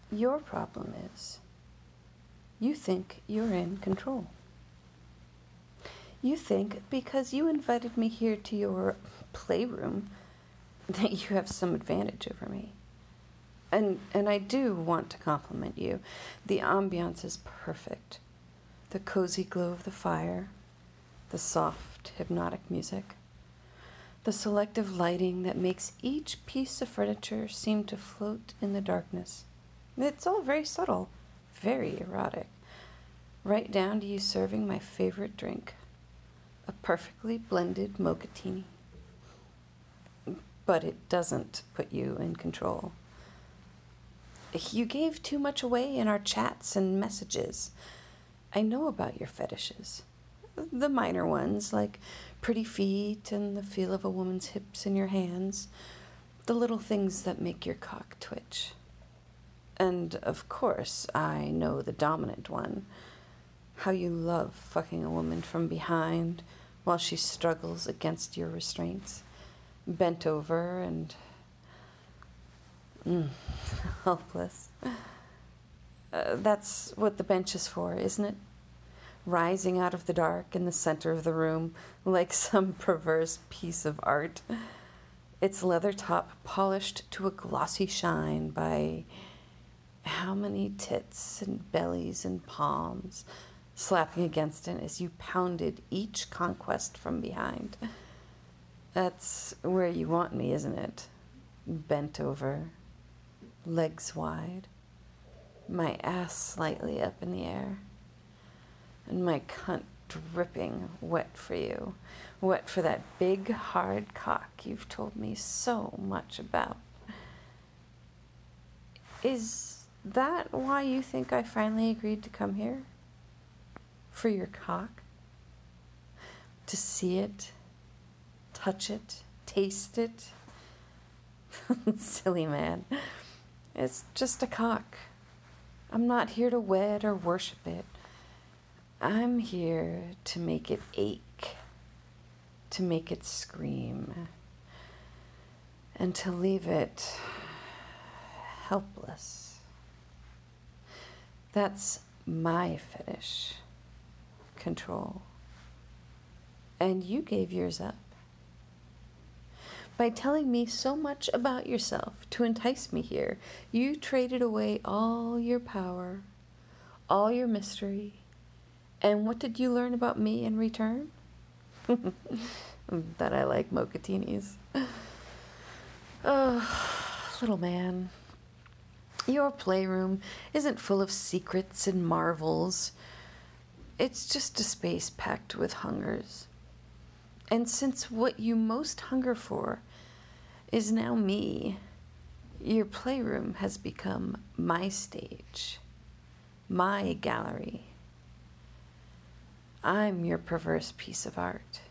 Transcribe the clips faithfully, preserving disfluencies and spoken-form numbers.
Your problem is you think you're in control. You think because you invited me here to your playroom that you have some advantage over me. And and I do want to compliment you. The ambiance is perfect. The cozy glow of the fire, the soft, hypnotic music, the selective lighting that makes each piece of furniture seem to float in the darkness. It's all very subtle, very erotic, right down to you serving my favorite drink, a perfectly blended mochattini. But it doesn't put you in control. You gave too much away in our chats and messages. I know about your fetishes. The minor ones, like pretty feet and the feel of a woman's hips in your hands. The little things that make your cock twitch. And, of course, I know the dominant one. How you love fucking a woman from behind while she struggles against your restraints. Bent over and... Mm, helpless. Uh, that's what the bench is for, isn't it? Rising out of the dark in the center of the room like some perverse piece of art. Its leather top polished to a glossy shine by how many tits and bellies and palms slapping against it as you pounded each conquest from behind. That's where you want me, isn't it? Bent over, legs wide, my ass slightly up in the air, and my cunt dripping wet for you, wet for that big, hard cock you've told me so much about. Is that why you think I finally agreed to come here? For your cock? To see it, touch it, taste it? Silly man. It's just a cock. I'm not here to wed or worship it. I'm here to make it ache, to make it scream, and to leave it helpless. That's my fetish. Control. And you gave yours up. By telling me so much about yourself to entice me here, you traded away all your power, all your mystery. And what did you learn about me in return? That I like mochatinis. Oh, little man. Your playroom isn't full of secrets and marvels. It's just a space packed with hungers. And since what you most hunger for is now me, your playroom has become my stage, my gallery. I'm your perverse piece of art.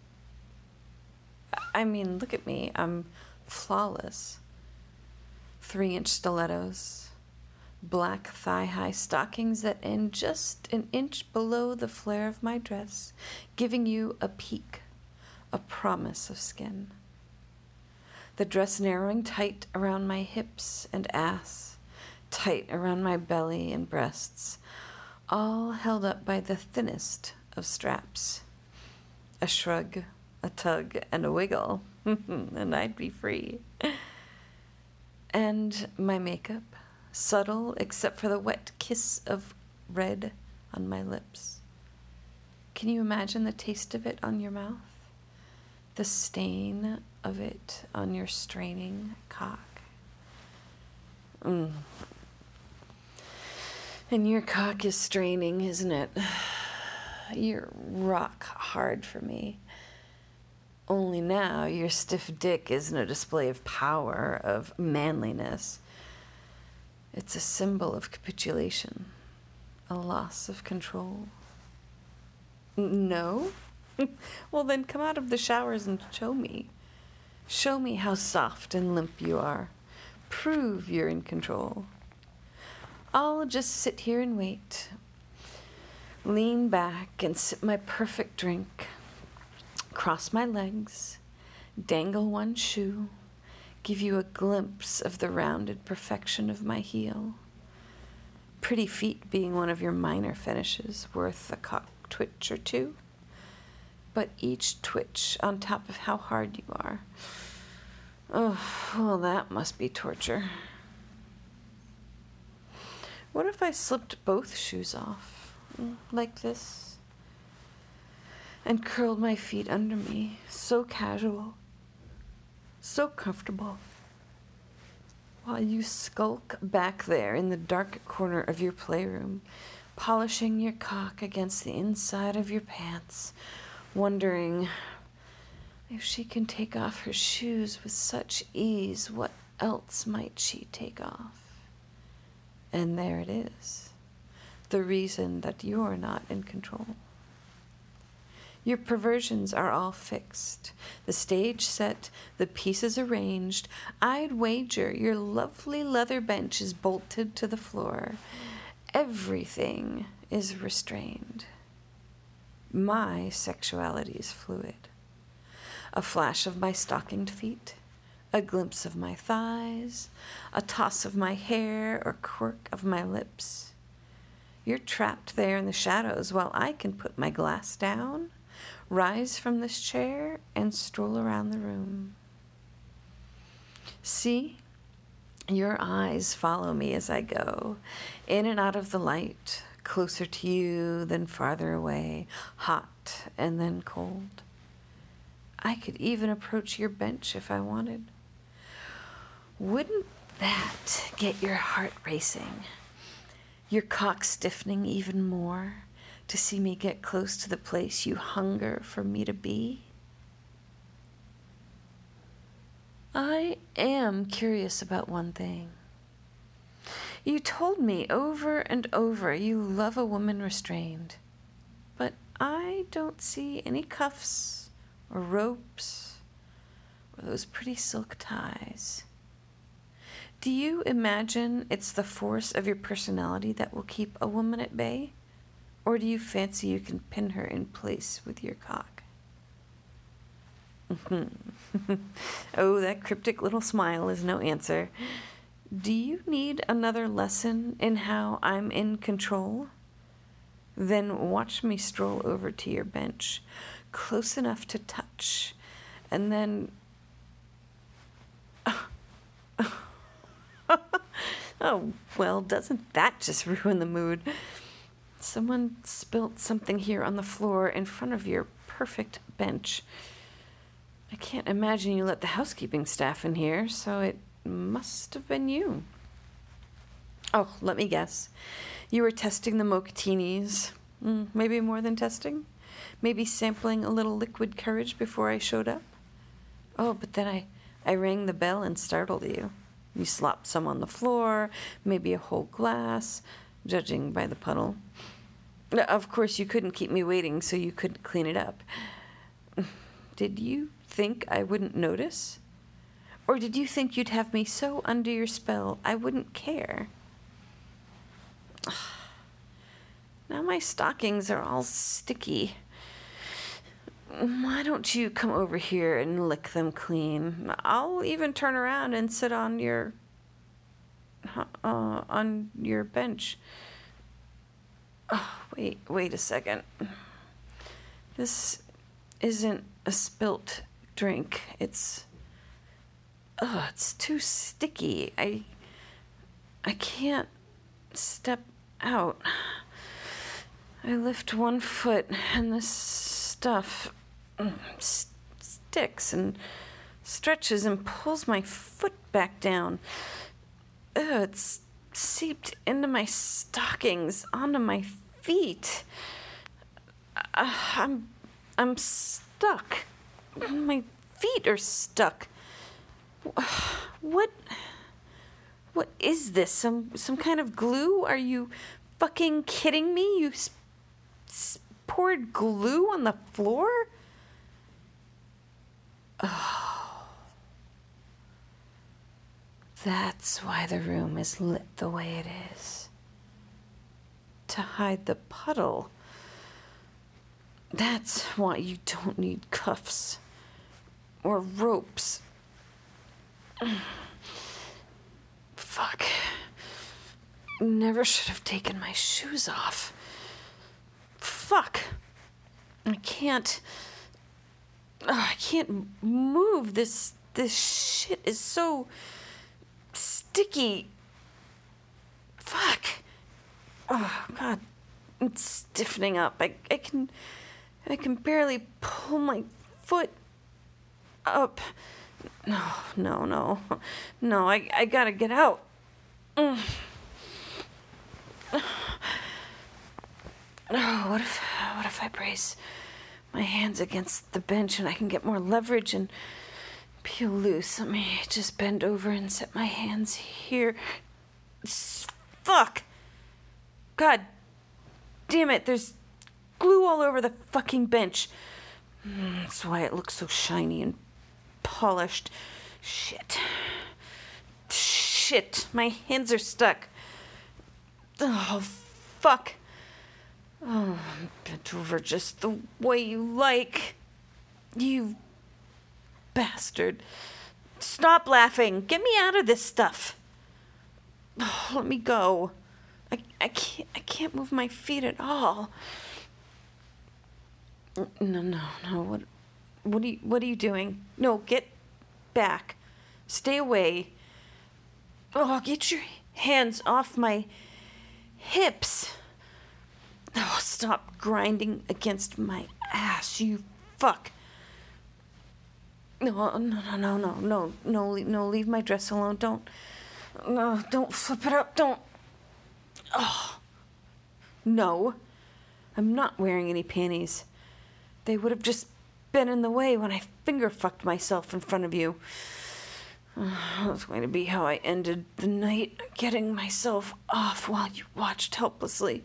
I mean, look at me. I'm flawless. Three-inch stilettos, black thigh-high stockings that end just an inch below the flare of my dress, giving you a peek, a promise of skin. The dress narrowing tight around my hips and ass, tight around my belly and breasts, all held up by the thinnest of straps. A shrug, a tug, and a wiggle, and I'd be free. And my makeup, subtle except for the wet kiss of red on my lips. Can you imagine the taste of it on your mouth? The stain of it on your straining cock. Mm. And your cock is straining, isn't it? You're rock hard for me. Only now your stiff dick isn't a display of power, of manliness. It's a symbol of capitulation, a loss of control. No? Well, then come out of the showers and show me. Show me how soft and limp you are. Prove you're in control. I'll just sit here and wait. Lean back and sip my perfect drink. Cross my legs. Dangle one shoe. Give you a glimpse of the rounded perfection of my heel. pretty feet being one of your minor finishes, worth a cock twitch or two. But each twitch on top of how hard you are. Oh, well, that must be torture. What if I slipped both shoes off, like this, and curled my feet under me, so casual, so comfortable, while you skulk back there in the dark corner of your playroom, polishing your cock against the inside of your pants, wondering if she can take off her shoes with such ease, what else might she take off? And there it is, the reason that you're not in control. Your perversions are all fixed, the stage set, the pieces arranged. I'd wager your lovely leather bench is bolted to the floor. Everything is restrained. My sexuality is fluid. A flash of my stockinged feet, a glimpse of my thighs, a toss of my hair or quirk of my lips. You're trapped there in the shadows while I can put my glass down, rise from this chair, and stroll around the room. See? Your eyes follow me as I go, in and out of the light, closer to you, then farther away, hot and then cold. I could even approach your bench if I wanted. Wouldn't that get your heart racing? Your cock stiffening even more to see me get close to the place you hunger for me to be? I am curious about one thing. You told me over and over you love a woman restrained, but I don't see any cuffs or ropes or those pretty silk ties. Do you imagine it's the force of your personality that will keep a woman at bay? Or do you fancy you can pin her in place with your cock? Oh, that cryptic little smile is no answer. Do you need another lesson in how I'm in control? Then watch me stroll over to your bench, close enough to touch, and then... Oh, well, doesn't that just ruin the mood? Someone spilt something here on the floor in front of your perfect bench. I can't imagine you let the housekeeping staff in here, so it must have been you. Oh, let me guess. You were testing the mochatinis. Mm, maybe more than testing? Maybe sampling a little liquid courage before I showed up? Oh, but then I, I rang the bell and startled you. You slopped some on the floor, maybe a whole glass, judging by the puddle. Of course, you couldn't keep me waiting, so you couldn't clean it up. Did you think I wouldn't notice? Or did you think you'd have me so under your spell I wouldn't care? Now my stockings are all sticky. Why don't you come over here and lick them clean? I'll even turn around and sit on your uh, on your bench. Oh, wait, wait a second. This isn't a spilt drink. It's oh, it's too sticky. I I can't step out. I lift one foot and this stuff st- sticks and stretches and pulls my foot back down. Ugh, it's seeped into my stockings, onto my feet. Uh, I'm, I'm stuck. My feet are stuck. What, what is this? Some, some kind of glue? Are you fucking kidding me? You s- s- poured glue on the floor? Oh. That's why the room is lit the way it is. To hide the puddle. That's why you don't need cuffs or ropes. Fuck. never should have taken my shoes off. Fuck. I can't... Oh, I can't move. This this shit is so sticky. Fuck. Oh, God. It's stiffening up. I, I can... I can barely pull my foot up. No, no, no. No, I, I gotta get out. Mm. Oh, what if, what if I brace my hands against the bench and I can get more leverage and peel loose? Let me just bend over and set my hands here. Fuck! God damn it, there's glue all over the fucking bench. That's why it looks so shiny and polished. Shit. Shit, my hands are stuck. Oh, fuck. Oh, I'm bent over just the way you like. You bastard. Stop laughing. Get me out of this stuff. Oh, let me go. I, I can't I can't move my feet at all. No, no, no. What what are you what are you doing? No, get back. Stay away. Oh, get your hands off my hips. Oh, stop grinding against my ass, you fuck. No, no, no, no, no, no, no, no, leave my dress alone. Don't, no, don't flip it up. Don't. Oh, no. I'm not wearing any panties. They would have just been in the way when I finger fucked myself in front of you. Oh, that was going to be how I ended the night, getting myself off while you watched helplessly.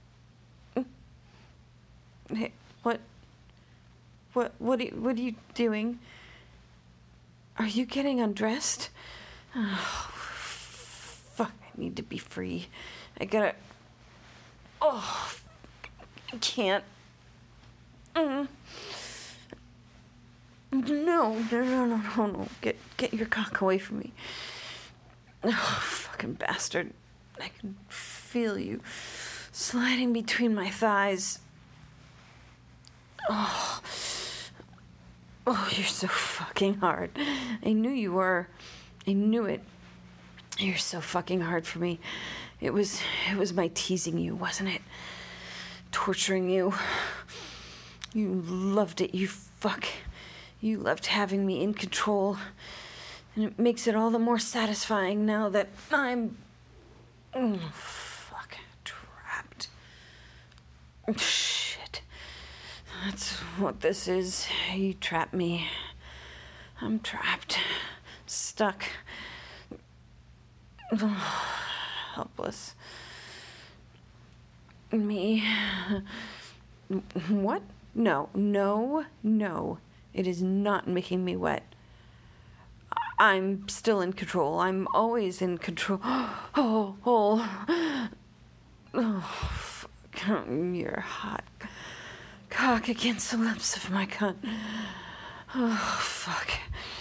Hey, what? What? What? Are you, what are you doing? Are you getting undressed? Oh, fuck! I need to be free. I gotta. Oh, I can't. Mm. No, no, no, no, no, no! Get, get your cock away from me! Oh, fucking bastard! I can feel you sliding between my thighs. Oh, oh, you're so fucking hard. I knew you were. I knew it. You're so fucking hard for me. It was, it was my teasing you, wasn't it? Torturing you. You loved it, you fuck. You loved having me in control. And it makes it all the more satisfying now that I'm... Oh, fuck. Trapped. Shit. That's what this is. You trapped me. I'm trapped. Stuck. Oh, helpless. Me. What? No, no, no. It is not making me wet. I'm still in control. I'm always in control. Oh, oh. Oh, fuck. You're hot. Cock against the lips of my cunt. Oh, fuck.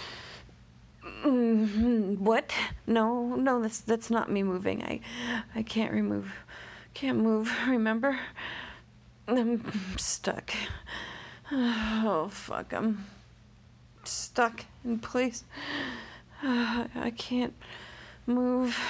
Mm, what? No, no, that's that's not me moving. I I can't remove. Can't move, remember? I'm stuck. Oh, fuck, I'm stuck in place. I can't move.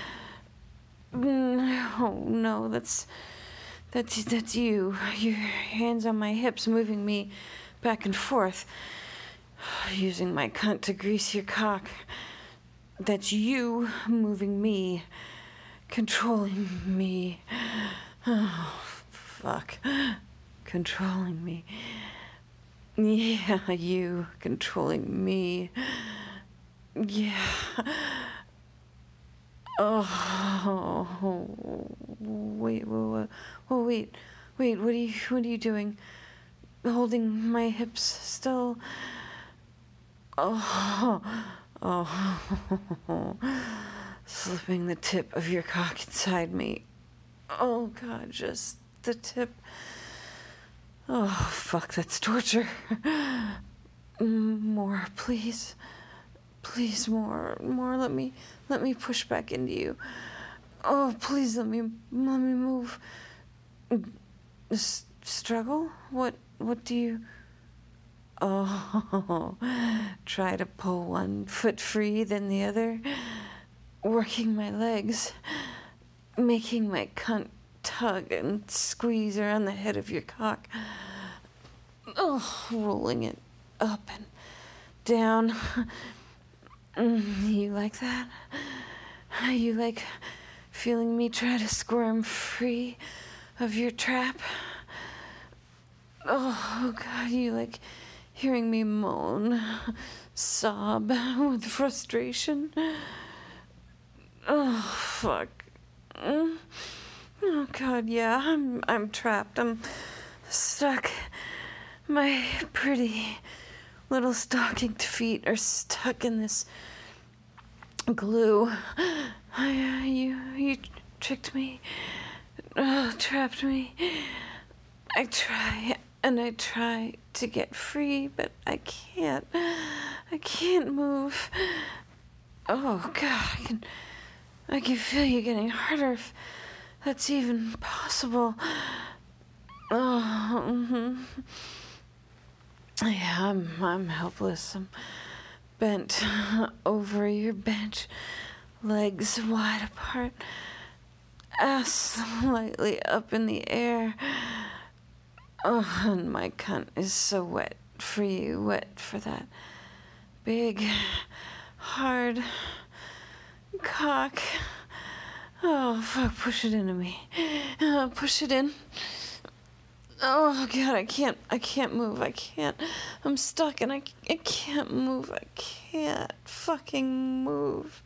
No, no, that's... That's, that's you. Your hands on my hips moving me back and forth. Using my cunt to grease your cock. That's you moving me. Controlling me. Oh, fuck. Controlling me. Yeah, you controlling me. Yeah. Oh, wait, wait, wait, oh, wait, wait, what are you, what are you doing? Holding my hips still? Oh, oh, slipping the tip of your cock inside me. Oh, God, just the tip. Oh, fuck, that's torture. More, please. Please, more, more, let me, let me push back into you. Oh, please let me, let me move. S- struggle? What, what do you... Oh, try to pull one foot free, then the other, working my legs, making my cunt tug and squeeze around the head of your cock. Oh, rolling it up and down. You like that? You like feeling me try to squirm free of your trap? Oh, God, you like hearing me moan, sob with frustration? Oh, fuck. Oh, God, yeah, I'm, I'm trapped. I'm stuck. My pretty little stockinged feet are stuck in this glue. I, you, you tricked me, oh, trapped me. I try and I try to get free, but I can't. I can't move. Oh, God, I can, I can feel you getting harder, if that's even possible. Oh, mm-hmm. Yeah, I'm, I'm helpless. I'm bent over your bench, legs wide apart, ass slightly up in the air. Oh, and my cunt is so wet for you, wet for that big, hard cock. Oh, fuck, push it into me. Oh, push it in. Oh, God, I can't, I can't move, I can't. I'm stuck and I, I can't move, I can't fucking move.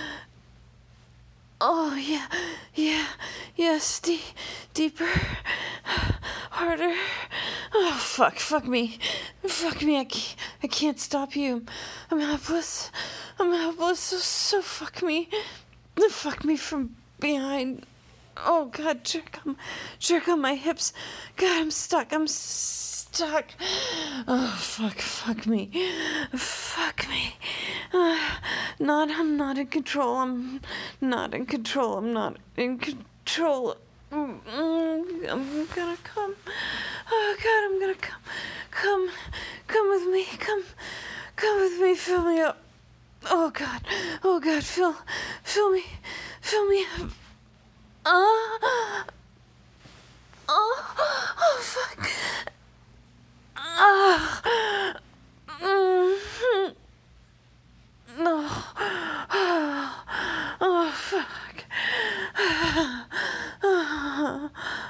Oh, yeah, yeah, yes, de- deeper, harder. Oh, fuck, fuck me, fuck me, I can't, I can't stop you. I'm helpless, I'm helpless, so, so fuck me. Fuck me from behind. Oh, God, jerk on, jerk on my hips. God, I'm stuck, I'm stuck. Oh, fuck, fuck me, fuck me. Uh, not, I'm not in control, I'm not in control, I'm not in control. Mm, I'm gonna come. Oh, God, I'm gonna come. Come, come with me, come, come with me, fill me up. Oh, God, oh, God, fill, fill me, fill me up. Oh, oh, oh, fuck. Oh, mm-hmm. No. Oh, oh, fuck. Oh, oh,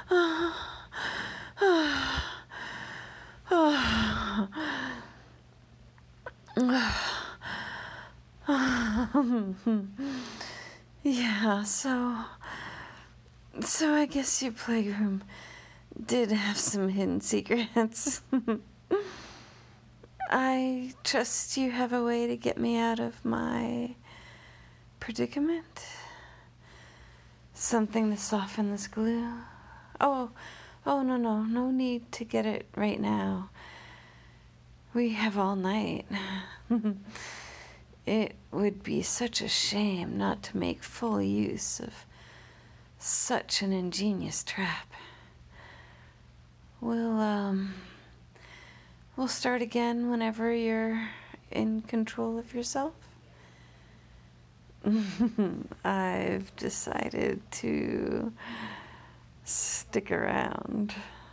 oh. Yeah, so... So I guess your playroom did have some hidden secrets. I trust you have a way to get me out of my predicament. Something to soften this glue. Oh, oh, no, no, no need to get it right now. We have all night. It would be such a shame not to make full use of such an ingenious trap. We'll, um, we'll start again whenever you're in control of yourself. I've decided to stick around.